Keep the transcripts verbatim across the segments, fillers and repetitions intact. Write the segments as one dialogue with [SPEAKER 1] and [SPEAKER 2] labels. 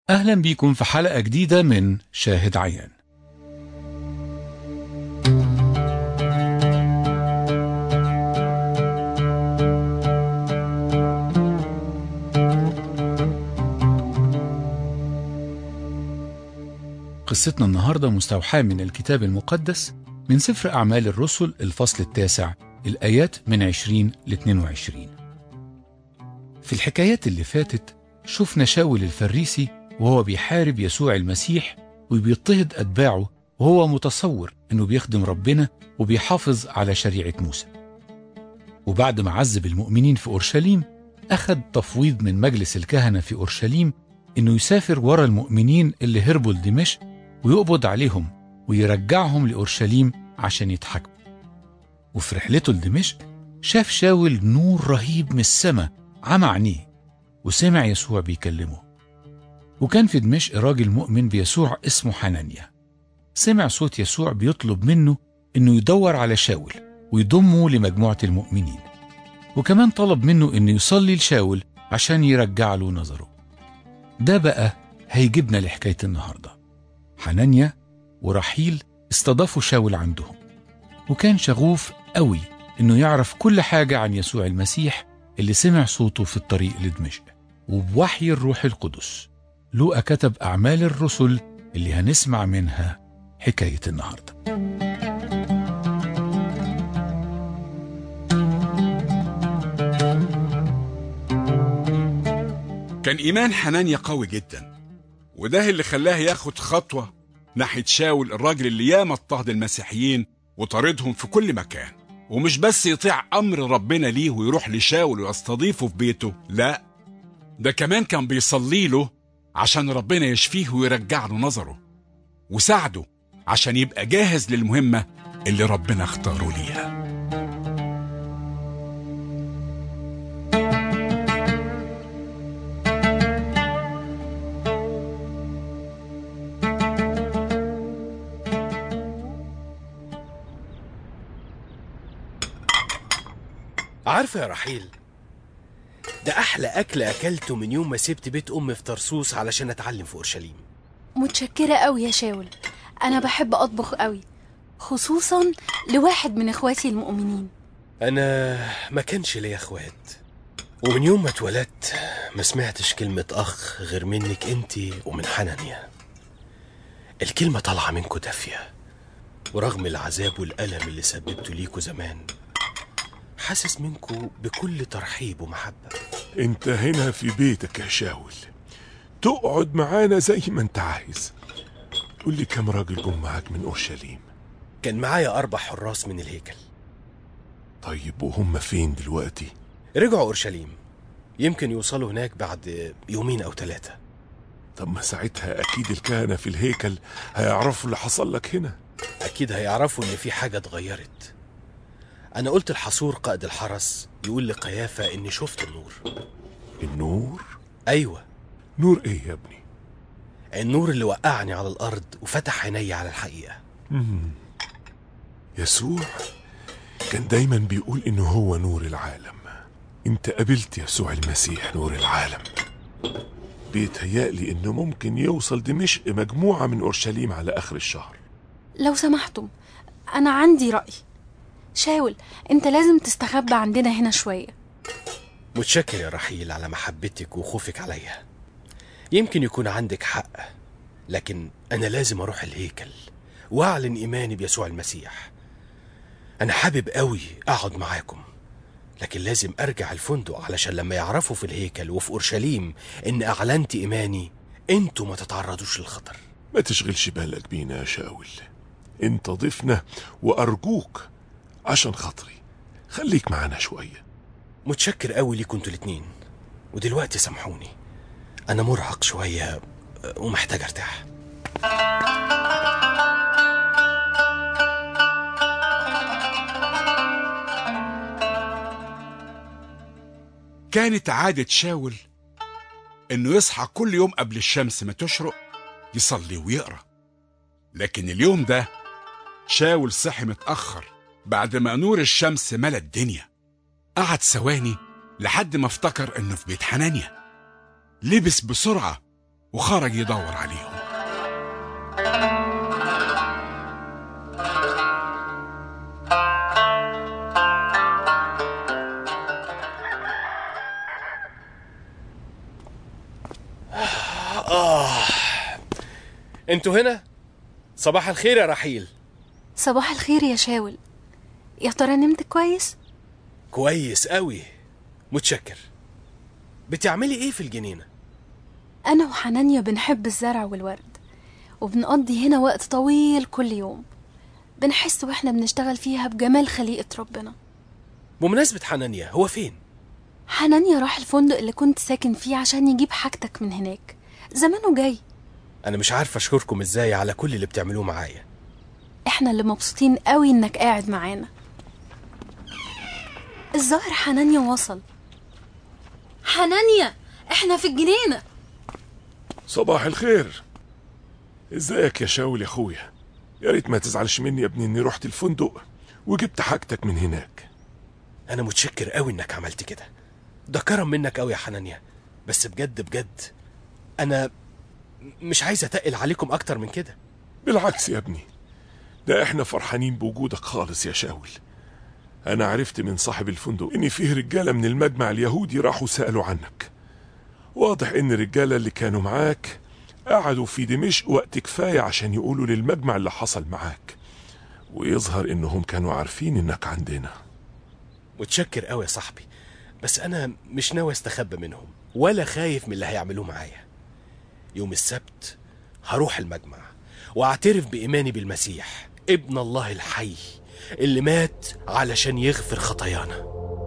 [SPEAKER 1] أهلا بيكم في حلقة جديدة من شاهد عيان. قصتنا النهاردة مستوحاة من الكتاب المقدس من سفر أعمال الرسل الفصل التاسع الآيات من عشرين ل اثنين وعشرين. في الحكايات اللي فاتت شفنا شاول الفريسي وهو بيحارب يسوع المسيح وبيضطهد أتباعه، وهو متصور أنه بيخدم ربنا وبيحافظ على شريعة موسى. وبعد ما عذب المؤمنين في أورشليم أخذ تفويض من مجلس الكهنة في أورشليم أنه يسافر ورا المؤمنين اللي هربوا لدمشق ويقبض عليهم ويرجعهم لأورشليم عشان يتحاكموا. وفي رحلته لدمشق شاف شاول نور رهيب من السماء عمى عينيه، وسمع يسوع بيكلمه. وكان في دمشق راجل مؤمن بيسوع اسمه حنانيا، سمع صوت يسوع بيطلب منه انه يدور على شاول ويضمه لمجموعة المؤمنين، وكمان طلب منه انه يصلي لشاول عشان يرجع له نظره. ده بقى هيجيبنا لحكاية النهاردة. حنانيا ورحيل استضافوا شاول عندهم، وكان شغوف قوي انه يعرف كل حاجة عن يسوع المسيح اللي سمع صوته في الطريق لدمشق. وبوحي الروح القدس لوقا كتب أعمال الرسل اللي هنسمع منها حكاية النهاردة.
[SPEAKER 2] كان إيمان حنانيا قوي جدا، وده اللي خلاه ياخد خطوة ناحية شاول الراجل اللي ياما اضطهد المسيحيين وطاردهم في كل مكان. ومش بس يطيع أمر ربنا ليه ويروح لشاول ويستضيفه في بيته، لا، ده كمان كان بيصلي له عشان ربنا يشفيه ويرجع له نظره، وساعده عشان يبقى جاهز للمهمة اللي ربنا اختاره ليها.
[SPEAKER 3] عارفة يا رحيل، ده أحلى أكل أكلته من يوم ما سبت بيت أمي في طرسوس علشان أتعلم في أورشليم.
[SPEAKER 4] متشكرة قوي يا شاول، أنا بحب أطبخ قوي، خصوصا لواحد من إخواتي المؤمنين.
[SPEAKER 3] أنا ما كانش ليا أخوات، ومن يوم ما اتولدت ما سمعتش كلمة أخ غير منك أنتي ومن حنانيا. الكلمة طالعة منكو دافية، ورغم العذاب والألم اللي سببته ليكو زمان حاسس منكو بكل ترحيب ومحبة.
[SPEAKER 5] انت هنا في بيتك يا شاول، تقعد معانا زي ما انت عايز. قول لي كم راجل جم معاك من أورشليم؟
[SPEAKER 3] كان معايا أربع حراس من الهيكل.
[SPEAKER 5] طيب وهم فين دلوقتي؟
[SPEAKER 3] رجعوا أورشليم، يمكن يوصلوا هناك بعد يومين أو ثلاثة.
[SPEAKER 5] طب ما ساعتها أكيد الكهنة في الهيكل هيعرفوا اللي حصل لك هنا.
[SPEAKER 3] أكيد هيعرفوا إن في حاجة اتغيرت. أنا قلت الحصور قائد الحرس يقول لقيافة إني شفت النور.
[SPEAKER 5] النور؟
[SPEAKER 3] أيوة.
[SPEAKER 5] نور إيه يا ابني؟
[SPEAKER 3] النور اللي وقعني على الأرض وفتح عيني على الحقيقة.
[SPEAKER 5] مم. يسوع كان دايما بيقول إنه هو نور العالم. انت قابلت يسوع المسيح نور العالم. بيتهيألي إنه ممكن يوصل دمشق مجموعة من أورشليم على آخر الشهر.
[SPEAKER 4] لو سمحتم، أنا عندي رأي. شاول، انت لازم تستخبى عندنا هنا شوية.
[SPEAKER 3] متشكر يا رحيل على محبتك وخوفك عليا. يمكن يكون عندك حق، لكن أنا لازم أروح الهيكل وأعلن إيماني بيسوع المسيح. أنا حابب قوي أقعد معاكم، لكن لازم أرجع الفندق علشان لما يعرفوا في الهيكل وفي أورشليم إن أعلنت إيماني انتوا ما تتعرضوش للخطر.
[SPEAKER 5] ما تشغلش بالك بينا يا شاول، انت ضيفنا، وأرجوك عشان خاطري خليك معانا شوية.
[SPEAKER 3] متشكر قوي ليكم انتوا الاتنين، ودلوقتي سامحوني أنا مرهق شوية ومحتاج أرتاح.
[SPEAKER 2] كانت عادة شاول إنه يصحى كل يوم قبل الشمس ما تشرق يصلي ويقرأ. لكن اليوم ده شاول صحي متأخر بعد ما نور الشمس ملا الدنيا. قعد ثواني لحد ما افتكر إنه في بيت حنانيا. لبس بسرعة وخرج يدور عليهم.
[SPEAKER 3] آه انتوا هنا؟ صباح الخير يا رحيل.
[SPEAKER 4] صباح الخير يا شاول. يا ترى نمت كويس؟
[SPEAKER 3] كويس قوي، متشكر. بتعملي ايه في الجنينة؟
[SPEAKER 4] أنا وحنانيا بنحب الزرع والورد، وبنقضي هنا وقت طويل كل يوم. بنحس واحنا بنشتغل فيها بجمال خليقة ربنا.
[SPEAKER 3] بمناسبة حنانيا، هو فين؟
[SPEAKER 4] حنانيا راح الفندق اللي كنت ساكن فيه عشان يجيب حاجتك من هناك، زمانه جاي.
[SPEAKER 3] أنا مش عارف أشكركم إزاي على كل اللي بتعملوه معايا.
[SPEAKER 4] احنا اللي مبسوطين قوي إنك قاعد معانا. الظاهر حنانيا وصل. حنانيا، احنا في الجنينة.
[SPEAKER 5] صباح الخير. ازيك يا شاول يا اخويا؟ يا ريت ما تزعلش مني يا ابني اني رحت الفندق وجبت حاجتك من هناك.
[SPEAKER 3] أنا متشكر قوي إنك عملت كده، ده كرم منك قوي يا حنانيا. بس بجد بجد أنا مش عايز أتقل عليكم أكتر من كده.
[SPEAKER 5] بالعكس يا ابني، ده احنا فرحانين بوجودك خالص يا شاول. انا عرفت من صاحب الفندق ان فيه رجالة من المجمع اليهودي راحوا سألوا عنك. واضح ان الرجالة اللي كانوا معاك قعدوا في دمشق وقت كفاية عشان يقولوا للمجمع اللي حصل معاك، ويظهر انهم كانوا عارفين انك عندنا.
[SPEAKER 3] متشكر قوي يا صاحبي، بس أنا مش ناوي استخبى منهم ولا خايف من اللي هيعملوه معايا. يوم السبت هروح المجمع واعترف بإيماني بالمسيح ابن الله الحي اللي مات علشان يغفر خطايانا.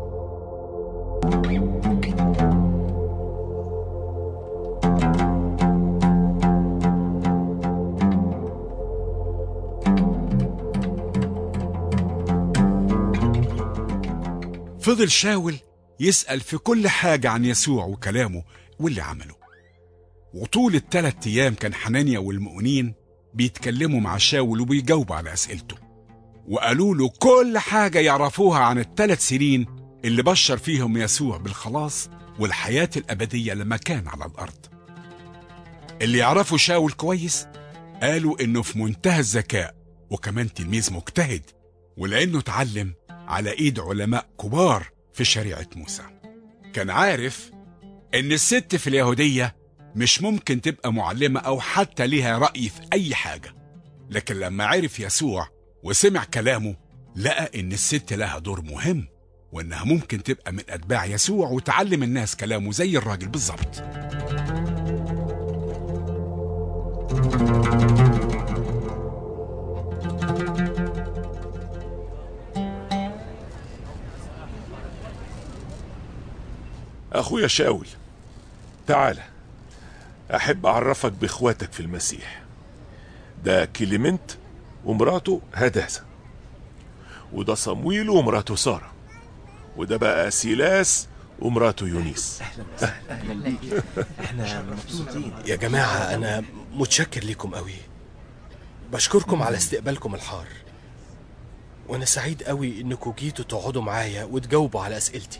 [SPEAKER 2] فضل شاول يسأل في كل حاجة عن يسوع وكلامه واللي عمله، وطول الثلاث أيام كان حنانيا والمؤمنين بيتكلموا مع شاول وبيجاوبوا على أسئلته، وقالوا له كل حاجة يعرفوها عن الثلاث سنين اللي بشر فيهم يسوع بالخلاص والحياة الأبدية لما كان على الأرض. اللي يعرفوا شاول كويس قالوا إنه في منتهى الذكاء وكمان تلميذ مجتهد، ولأنه اتعلم على إيد علماء كبار في شريعة موسى. كان عارف إن الست في اليهودية مش ممكن تبقى معلمة أو حتى ليها رأي في أي حاجة، لكن لما عرف يسوع وسمع كلامه لقى إن الست لها دور مهم، وإنها ممكن تبقى من أتباع يسوع وتعلم الناس كلامه زي الراجل بالظبط.
[SPEAKER 5] أخويا شاول، تعالى أحب أعرفك بإخواتك في المسيح. ده كليمنت ومراته هداثة، وده صمويل ومراته سارة، وده بقى سيلاس ومراته يونيس.
[SPEAKER 3] احنا مبسوطين يا جماعة. أنا متشكر لكم قوي، بشكركم على استقبالكم الحار، وأنا سعيد قوي إنكم جيتوا تقعدوا معايا وتجاوبوا على أسئلتي.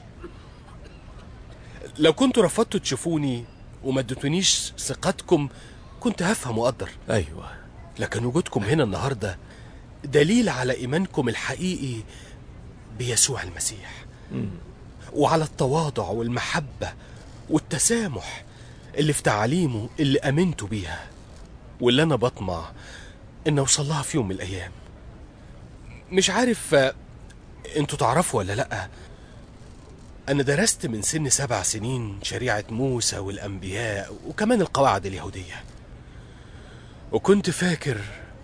[SPEAKER 3] لو كنتوا رفضتوا تشوفوني وما اديتونيش ثقتكم كنت هفهم وأقدر.
[SPEAKER 6] أيوة،
[SPEAKER 3] لكن وجودكم هنا النهاردة دليل على إيمانكم الحقيقي بيسوع المسيح، م. وعلى التواضع والمحبة والتسامح اللي في تعاليمه اللي أمنتوا بيها، واللي أنا بطمع إن أوصلها في يوم من الأيام. مش عارف أنتوا تعرفوا ولا لأ، أنا درست من سن سبع سنين شريعة موسى والأنبياء وكمان القواعد اليهودية، وكنت فاكر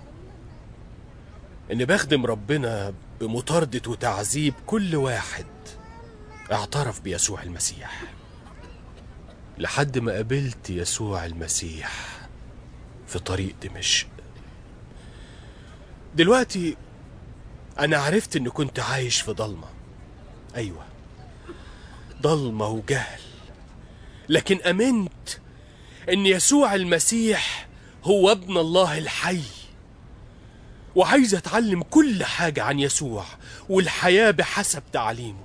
[SPEAKER 3] إني بخدم ربنا بمطاردة وتعذيب كل واحد اعترف بيسوع المسيح، لحد ما قابلت يسوع المسيح في طريق دمشق. دلوقتي أنا عرفت إني كنت عايش في ضلمة، أيوة ضلمة وجهل، لكن أمنت إن يسوع المسيح هو ابن الله الحي، وعايز أتعلم كل حاجة عن يسوع والحياة بحسب تعليمه.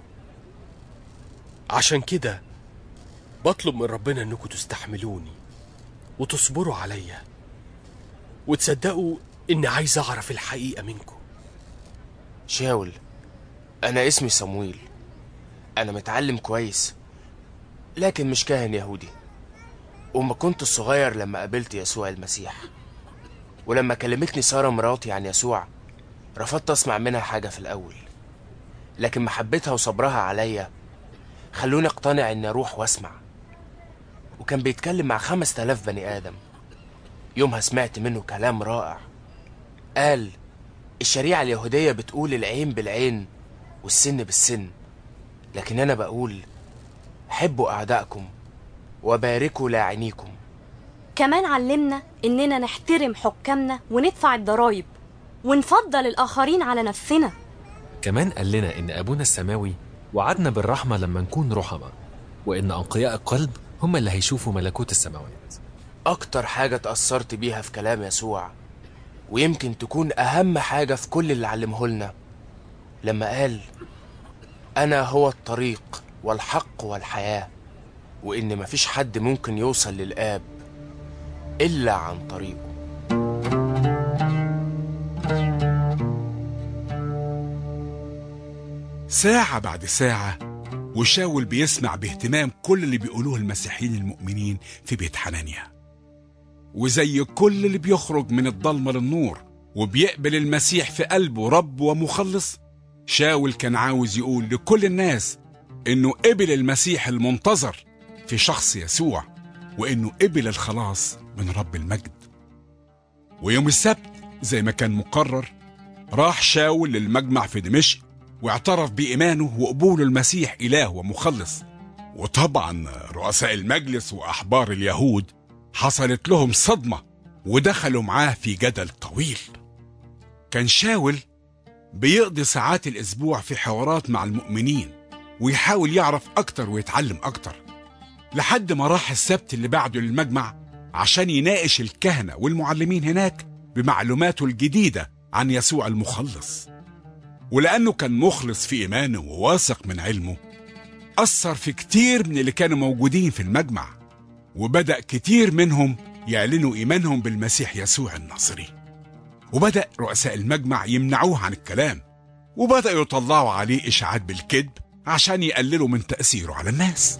[SPEAKER 3] عشان كده بطلب من ربنا إنكم تستحملوني وتصبروا عليا وتصدقوا إني عايز أعرف الحقيقة منكم.
[SPEAKER 6] شاول، أنا اسمي صمويل. أنا متعلم كويس لكن مش كاهن يهودي، وما كنت الصغير لما قابلت يسوع المسيح، ولما كلمتني سارة مراتي عن يسوع رفضت أسمع منها حاجة في الأول، لكن محبتها وصبرها عليا خلوني اقتنع إني أروح وأسمع. وكان بيتكلم مع خمس تلاف بني آدم. يومها سمعت منه كلام رائع. قال الشريعة اليهودية بتقول العين بالعين والسن بالسن، لكن أنا بقول حبوا أعدائكم وباركوا لاعنيكم.
[SPEAKER 7] كمان علمنا إننا نحترم حكامنا وندفع الضرايب ونفضل الآخرين على نفسنا.
[SPEAKER 8] كمان قال لنا إن أبونا السماوي وعدنا بالرحمة لما نكون رحمة، وإن أنقياء القلب هم اللي هيشوفوا ملكوت السماوات.
[SPEAKER 6] أكتر حاجة تأثرت بيها في كلام يسوع، ويمكن تكون أهم حاجة في كل اللي علمه لنا، لما قال أنا هو الطريق والحق والحياة، وإن مفيش حد ممكن يوصل للآب إلا عن طريقه.
[SPEAKER 2] ساعة بعد ساعة وشاول بيسمع باهتمام كل اللي بيقولوه المسيحيين المؤمنين في بيت حنانيا، وزي كل اللي بيخرج من الضلمة للنور وبيقبل المسيح في قلبه رب ومخلص، شاول كان عاوز يقول لكل الناس إنه قبل المسيح المنتظر في شخص يسوع، وإنه قبل الخلاص من رب المجد. ويوم السبت زي ما كان مقرر راح شاول للمجمع في دمشق واعترف بإيمانه وقبول المسيح إله ومخلص. وطبعا رؤساء المجلس وأحبار اليهود حصلت لهم صدمة ودخلوا معاه في جدل طويل. كان شاول بيقضي ساعات الأسبوع في حوارات مع المؤمنين ويحاول يعرف أكتر ويتعلم أكتر، لحد ما راح السبت اللي بعده للمجمع عشان يناقش الكهنة والمعلمين هناك بمعلوماته الجديدة عن يسوع المخلص. ولأنه كان مخلص في إيمانه وواثق من علمه، أثر في كتير من اللي كانوا موجودين في المجمع، وبدأ كتير منهم يعلنوا إيمانهم بالمسيح يسوع الناصري. وبدأ رؤساء المجمع يمنعوه عن الكلام، وبدأوا يطلعوا عليه إشاعات بالكذب عشان يقللوا من تأثيره على الناس.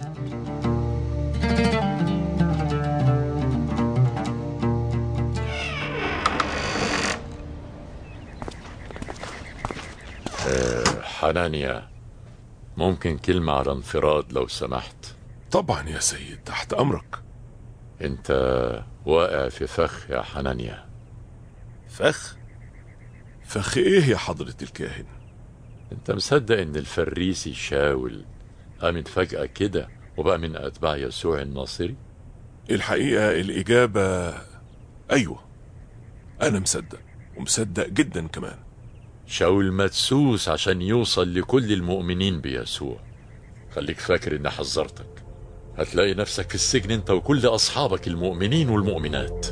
[SPEAKER 9] حنانيا، ممكن كلمة على انفراد لو سمحت؟
[SPEAKER 5] طبعا يا سيد، تحت أمرك.
[SPEAKER 9] انت واقع في فخ يا حنانيا.
[SPEAKER 3] فخ؟
[SPEAKER 5] فخ ايه يا حضرة الكاهن؟
[SPEAKER 9] انت مصدق ان الفريسي شاول قامت فجأة كده وبقى من أتباع يسوع الناصري؟
[SPEAKER 5] الحقيقة الإجابة أيوة، أنا مصدق ومصدق جدا كمان.
[SPEAKER 9] شاول مدسوس عشان يوصل لكل المؤمنين بيسوع. خليك فاكر اني حذرتك، هتلاقي نفسك في السجن انت وكل أصحابك المؤمنين والمؤمنات.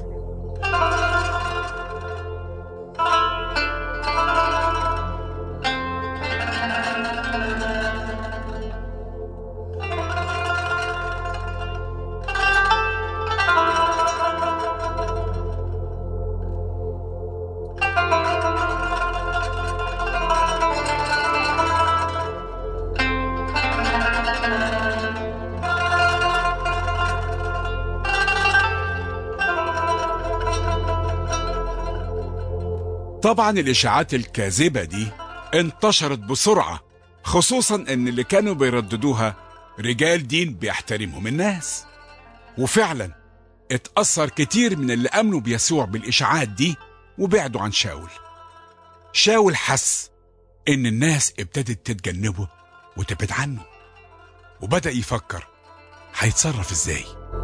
[SPEAKER 2] طبعا الإشاعات الكاذبة دي انتشرت بسرعة، خصوصا ان اللي كانوا بيرددوها رجال دين بيحترمهم الناس. وفعلا اتأثر كتير من اللي أمنوا بيسوع بالإشاعات دي وبعدوا عن شاول. شاول حس ان الناس ابتدت تتجنبه وتبعد عنه، وبدأ يفكر هيتصرف ازاي.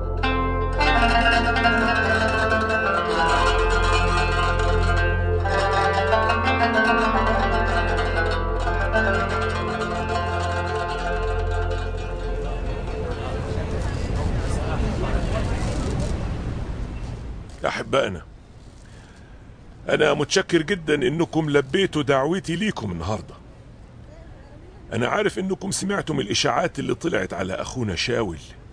[SPEAKER 5] أحبائنا، أنا متشكر جدا إنكم لبيتوا دعوتي ليكم النهاردة. أنا عارف إنكم سمعتم الإشاعات اللي طلعت على أخونا شاول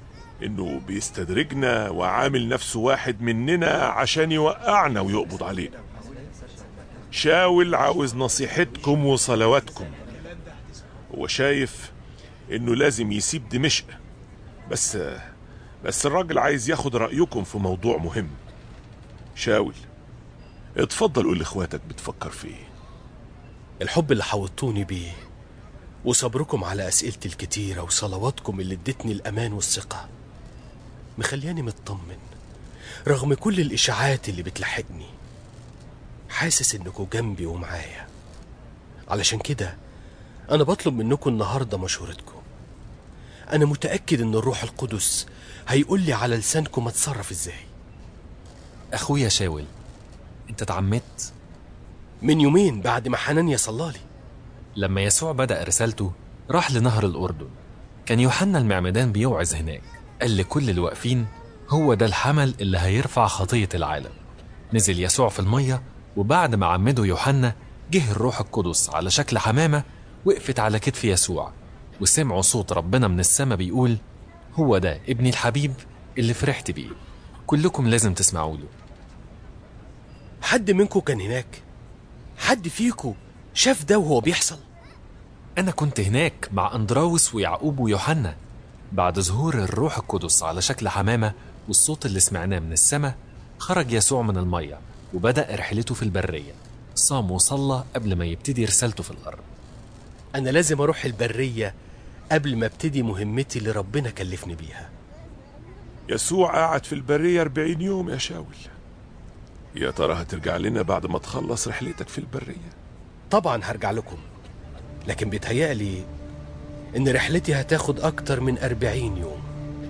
[SPEAKER 5] إنه بيستدرجنا وعامل نفسه واحد مننا عشان يوقعنا ويقبض علينا. شاول عاوز نصيحتكم وصلواتكم. هو شايف إنه لازم يسيب دمشق، بس بس الراجل عايز ياخد رأيكم في موضوع مهم. شاول، اتفضل قول لإخواتك بتفكر في إيه.
[SPEAKER 3] الحب اللي حوطوني بيه وصبركم على أسئلتي الكتيرة وصلواتكم اللي ادتني الأمان والثقة مخلياني مطمن رغم كل الإشاعات اللي بتلحقني. حاسس إنكم جنبي ومعايا. علشان كده أنا بطلب منكم النهاردة مشورتكم. أنا متأكد إن الروح القدس هيقول لي على لسانكم أتصرف إزاي.
[SPEAKER 8] أخويا شاول، أنت اتعمدت
[SPEAKER 3] من يومين بعد ما حنانيا صلالي.
[SPEAKER 8] لما يسوع بدأ رسالته راح لنهر الأردن. كان يوحنا المعمدان بيوعظ هناك، قال لكل الواقفين هو ده الحمل اللي هيرفع خطية العالم. نزل يسوع في المية، وبعد ما عمده يوحنا جه الروح القدس على شكل حمامة وقفت على كتف يسوع، وسمعوا صوت ربنا من السماء بيقول هو ده ابني الحبيب اللي فرحت بيه، كلكم لازم تسمعوا له.
[SPEAKER 3] حد منكم كان هناك؟ حد فيكم شاف ده وهو بيحصل؟
[SPEAKER 8] أنا كنت هناك مع أندراوس ويعقوب ويوحنا. بعد ظهور الروح القدس على شكل حمامة والصوت اللي سمعناه من السماء، خرج يسوع من المية وبدأ رحلته في البرية. صام وصلى قبل ما يبتدي رسالته في الأرض.
[SPEAKER 3] أنا لازم أروح البرية قبل ما ابتدي مهمتي اللي ربنا كلفني بيها.
[SPEAKER 5] يسوع قاعد في البرية أربعين يوم يا شاول. يا ترى هترجع لنا بعد ما تخلص رحلتك في البرية؟
[SPEAKER 3] طبعا هرجع لكم، لكن بيتهيألي إن رحلتي هتاخد أكتر من أربعين يوم.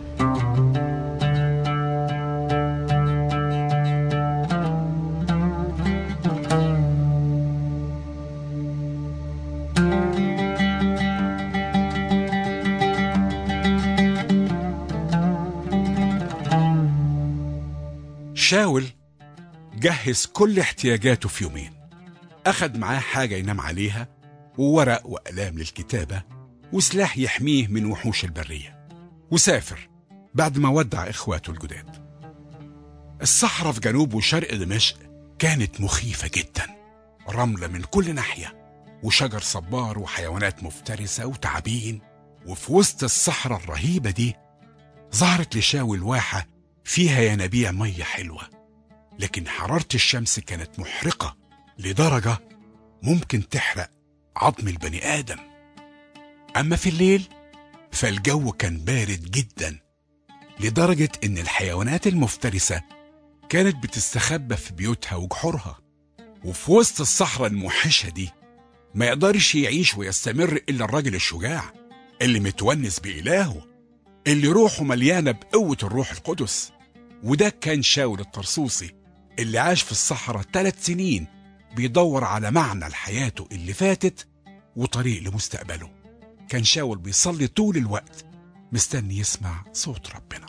[SPEAKER 2] شاول جهز كل احتياجاته في يومين. أخد معاه حاجة ينام عليها وورق وقلام للكتابة وسلاح يحميه من وحوش البرية، وسافر بعد ما ودع إخواته الجداد. الصحراء في جنوب وشرق دمشق كانت مخيفة جدا، رملة من كل ناحية وشجر صبار وحيوانات مفترسة وتعابين. وفي وسط الصحراء الرهيبة دي ظهرت لشاول واحة فيها ينابيع مية حلوة، لكن حرارة الشمس كانت محرقة لدرجة ممكن تحرق عظم البني آدم. أما في الليل فالجو كان بارد جدا لدرجة إن الحيوانات المفترسة كانت بتستخبى في بيوتها وجحورها. وفي وسط الصحراء الموحشة دي ما يقدرش يعيش ويستمر إلا الراجل الشجاع اللي متونس بإلهه، اللي روحه مليانة بقوة الروح القدس. وده كان شاول الطرسوسي اللي عاش في الصحراء ثلاث سنين بيدور على معنى لحياته اللي فاتت وطريق لمستقبله. كان شاول بيصلي طول الوقت مستني يسمع صوت ربنا.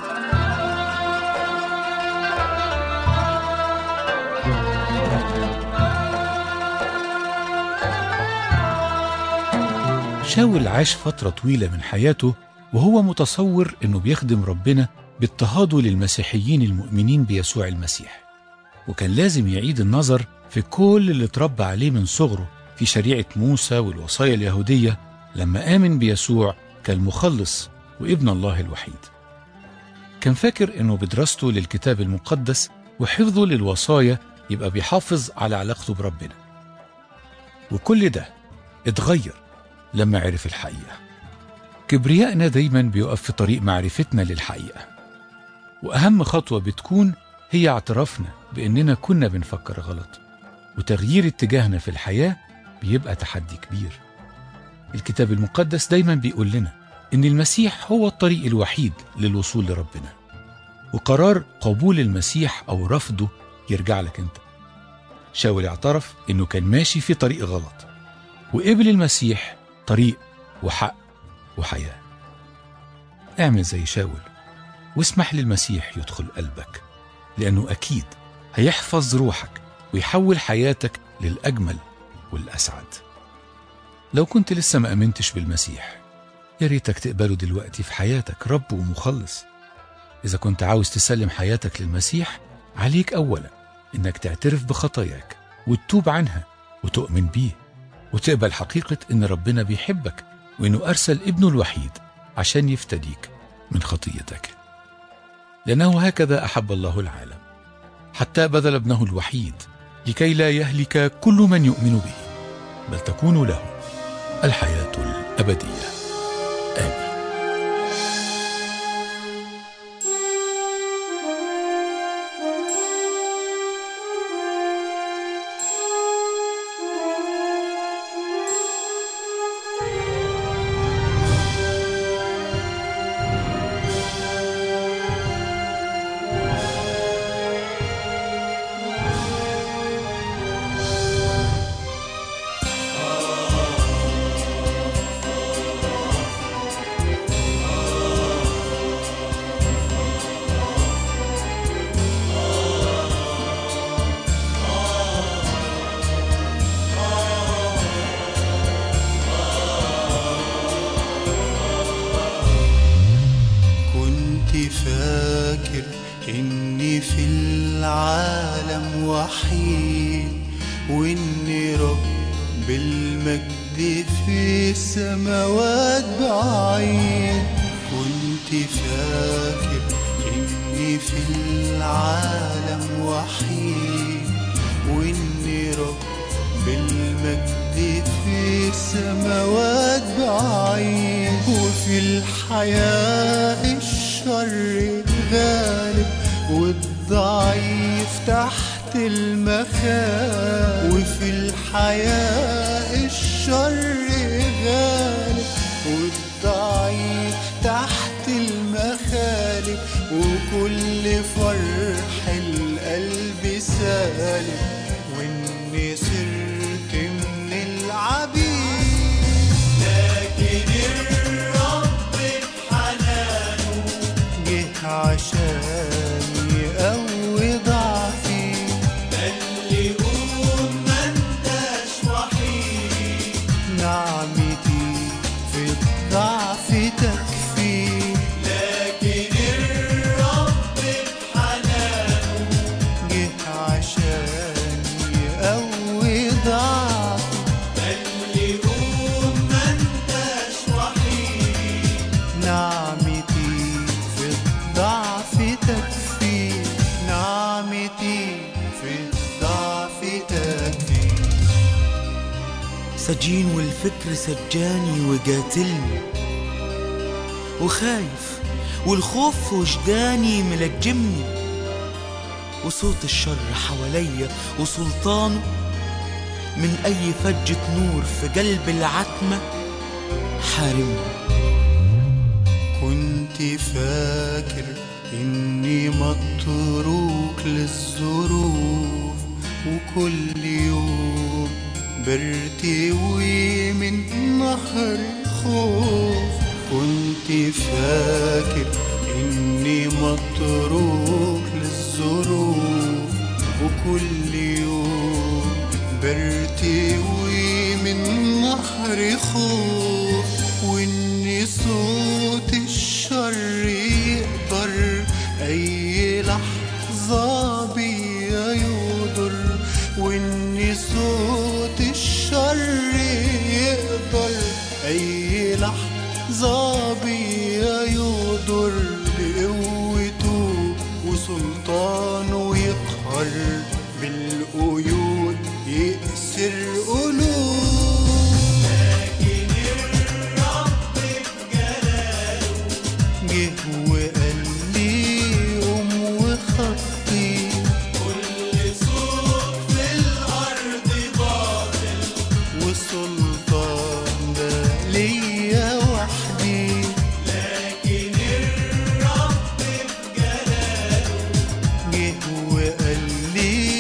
[SPEAKER 1] شاول عاش فترة طويلة من حياته وهو متصور إنه بيخدم ربنا باضطهاده للمسيحيين المؤمنين بيسوع المسيح، وكان لازم يعيد النظر في كل اللي اتربى عليه من صغره في شريعة موسى والوصايا اليهودية لما آمن بيسوع كالمخلص وابن الله الوحيد. كان فاكر إنه بدراسته للكتاب المقدس وحفظه للوصايا يبقى بيحافظ على علاقته بربنا، وكل ده اتغير لما عرف الحقيقة. كبريائنا دايما بيقف في طريق معرفتنا للحقيقة، وأهم خطوة بتكون هي اعترافنا بأننا كنا بنفكر غلط، وتغيير اتجاهنا في الحياة بيبقى تحدي كبير. الكتاب المقدس دايما بيقول لنا إن المسيح هو الطريق الوحيد للوصول لربنا، وقرار قبول المسيح أو رفضه يرجع لك أنت. شاول اعترف إنه كان ماشي في طريق غلط، وقبل المسيح طريق وحق وحياة. اعمل زي شاول واسمح للمسيح يدخل قلبك، لأنه أكيد هيحفظ روحك ويحول حياتك للأجمل والأسعد. لو كنت لسه ما أمنتش بالمسيح يا ريتك تقبله دلوقتي في حياتك رب ومخلص. إذا كنت عاوز تسلم حياتك للمسيح، عليك أولا إنك تعترف بخطاياك وتتوب عنها وتؤمن بيه، وتقبل حقيقة إن ربنا بيحبك وإنه أرسل ابنه الوحيد عشان يفتديك من خطيتك. لأنه هكذا أحب الله العالم حتى بذل ابنه الوحيد لكي لا يهلك كل من يؤمن به، بل تكون له الحياة الأبدية. آمين.
[SPEAKER 10] فاكر إني في العالم وحيد، وإني رب المجد في السماوات بعيد. كنت فاكر إني في العالم وحيد، وإني رب المجد في السماوات بعيد. وفي الحياة الشر غالب، والضعيف تحت المخالب. وفي الحياة الشر غالب، والضعيف تحت المخالب. وكل فرح القلب سالب، وإني صرت من العبيد. لكن الرب بحنانه جه عشان يقوي ضعفي. قال لي قوم ما انتش وحيد، نعمتي في الضعف تكفي. لكن الرب بحنانه جه عشان يقوي ضعفي. قال لي قوم ما انتش وحيد، نعمتي في الضعف تكفي. نعمتي في الضعف تكفي.
[SPEAKER 11] سجين والفكر سجاني وقاتلني، وخايف والخوف في وجداني ملجمني. وصوت الشر حواليا وسلطانه من أي فجة نور في قلب العتمة حارمني.
[SPEAKER 10] كنت فاكر إني متروك للظروف، وكل يوم برتوي من نهر خوف. كنت فاكر إني متروك للظروف، وكل يوم برتوي من نهر خوف. وإني صوت الشر يقدر أي لحظة بيا يضر. وإني صوت الشر يقدر أي لحظة بيا يضر. بقوته وسلطانه يقهر، بالقيود يأسر قلوب. لكن الرب بجلاله جه وقال لي قوم وخطي. كل صوت في الأرض باطل، والسلطان ده ليا وحدي. لكن الرب بجلاله جه وقال لي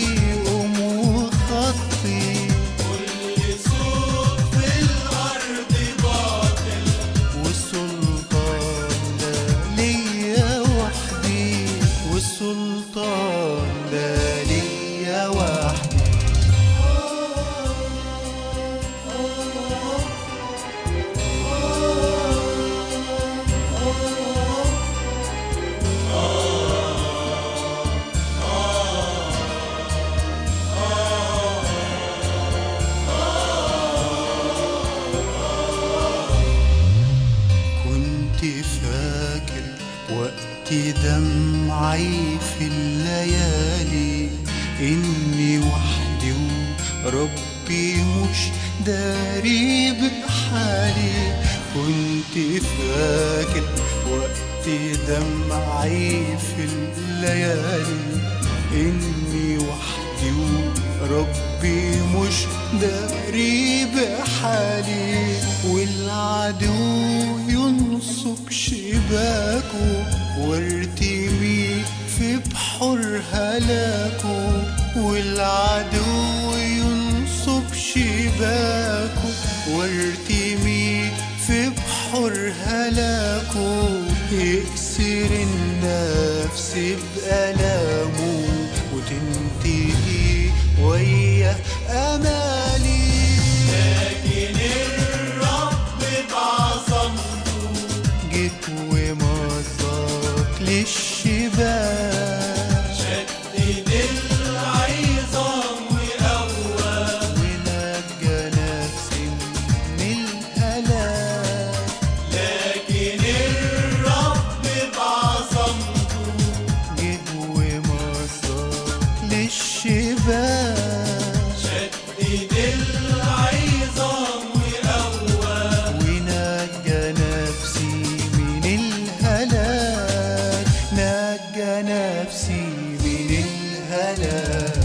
[SPEAKER 10] إني وحدي وربي مش داري بحالي. كنت فاكر وقت دمعي في الليالي إني وحدي وربي مش داري بحالي. والعدو ينصب شباكه وارتمي في بحر هلاكه. والعدو ينصب شباكه وارتمي في بحر هلاكه. يكسر النفس بألامه وتنتهي ويا أمالي. لكن الرب بعظمته جيت ومزق للشباك. شدد العظام وقوى ونجى نفسي من الهلاك. لكن الرب بعظمته جيت ومزق للشباك. شدد العظام وقوى ونجى نفسي من الهلاك. نجى نفسي من الهلاك.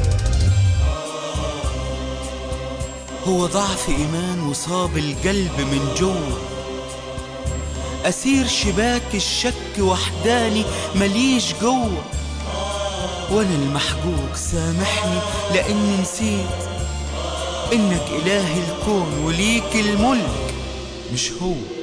[SPEAKER 11] هو ضعف إيمان وصاب القلب من جوه. أسير شباك الشك وحداني مليش جوه. وأنا المحجوج سامحني لأني نسيت إنك إله الكون وليك الملك مش هو.